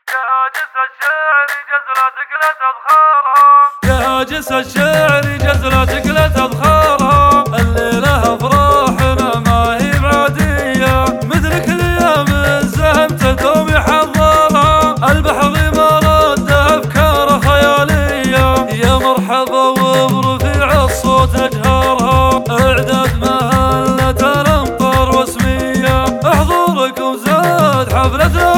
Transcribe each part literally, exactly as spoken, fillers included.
يا جس الشعر جزلتك لا تذخرها، الليلة افراحنا ما هي بعادية، مثلك اليوم الزهم تدوم يحضرها، البحر ما رد افكار خيالية، يا مرحبا وبرفيع الصوت اجهرها، اعداد مهلة الامطار واسمية، حضوركم زاد حفلتنا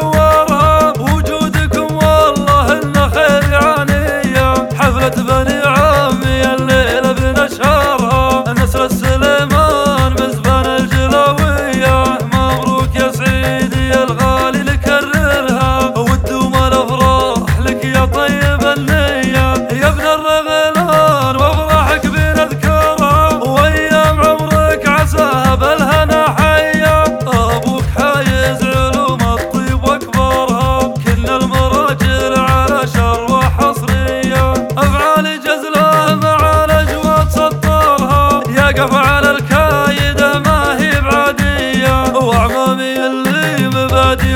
ونورها، وجودكم والله انه خير يعانية، حفلة بني عمي الليلة بنشهرها، نسر السليمان مزبان الجلاوية، مبروك يا سعيدي يا الغالي نكررها، ودوم الافراح لك يا طيب النية، يا ابن الرغلان وافراحك بنذكرها، وايام عمرك عساها بالهنا حية، ابوك حايز علوم الطيب واكبرها، كل المراجل على شروح حصرية، افعال جزله مع الاجواد سطرها، يقف على الكايده ما هي بعاديه، واعمامي اللي مبادي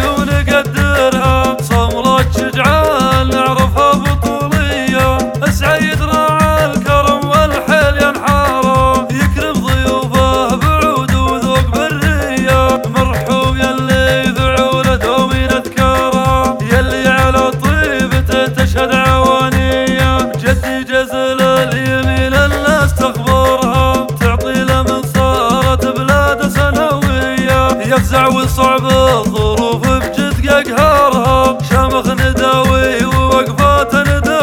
ونقدرها، صملات شجعان نعرفها بطوليه، سعيد راعى الكرم والحيل ينحاره، يكرم ضيوفه بعود وذوق بريه، مرحوم يلي ذعوله دومي نذكره، يلي على طيبته تشهد عوانيه، جدي جزل اليمين الناس تخبرها، تعطي له من صارت بلاده سنويه، يفزع وصعب الظروف بجد يقهرها، شامخ نداوي ووقفات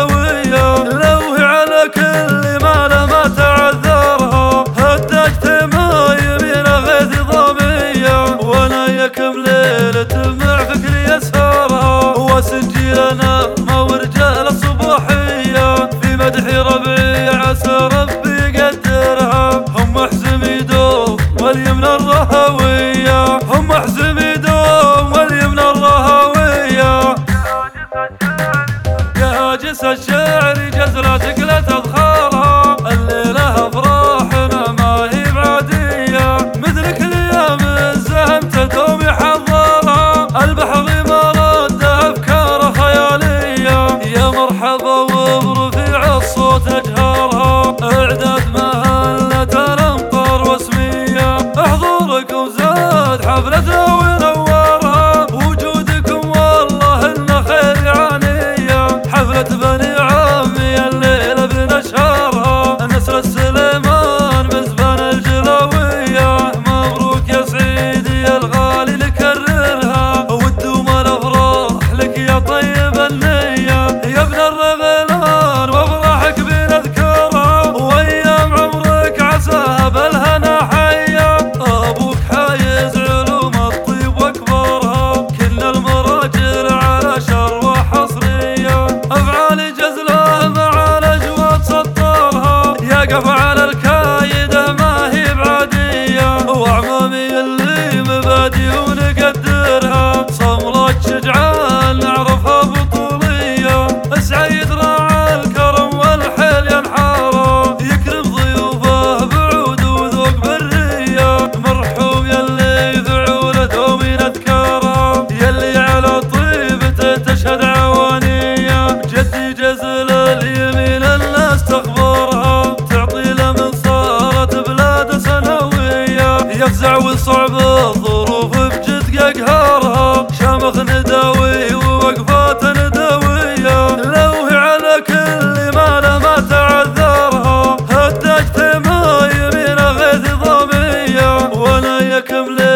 ندويه، لوهي على كل ما له ما تعذرها، هداج تما يمينه غيث ضاميه، وانا يكم ليله مع فكري يسهرها، وسجيلنا ما ورجال الصباحيه، في مدح ربعي عسى ربي يقدرها، هم حزمي دوم واليمن الرهويه، هم حزمي دوم واليمن الرهويه، يا جس الشعر جزلتك لا تذخرها، الليلة افراحنا ما هي بعادية، مثلك اليوم الزهم تدوم يحضرها، البحر ما رد افكار خيالية، يا مرحبا وبرفيع الصوت اجهرها، اعداد مهلة الامطار واسمية، حضوركم زاد حفلتنا ونورها، وجودكم والله انه خير يعانية، حفلة بني عمي الليلة بنشهرها، نسر السليمان مزبان الجلاوية، مبروك يا سعيدي يا الغالي نكررها، ودوم الافراح لك يا طيب النية، يا ابن الرغلان وافراحك بنذكرها، وايام عمرك عساها بالهنا حية، ابوك حايز علوم الطيب واكبرها، كل المراجل على شروح حصرية، افعال جزله مع الاجواد سطرها، يقف على الكايده ما هي بعاديه، واعمامي اللي مبادي ونقدرها، صملات شجعان نعرفها بطوليه، سعيد راعى الكرم والحيل ينحاره، يكرم ضيوفه بعود وذوق بريه، مرحوم يلي ذعوله دومي نذكره، يلي على طيبته تشهد عوانيه، جدي جزل اليمين الناس تخبرها، تعطي له من صارت بلاده سنويه، يفزع وصعب الظروف بجد يقهرها، شامخ نداوي ووقفات ندويه، لوهي على كل ما له ما تعذرها، هداج تما يمينه غيث ضاميه، وانا يكم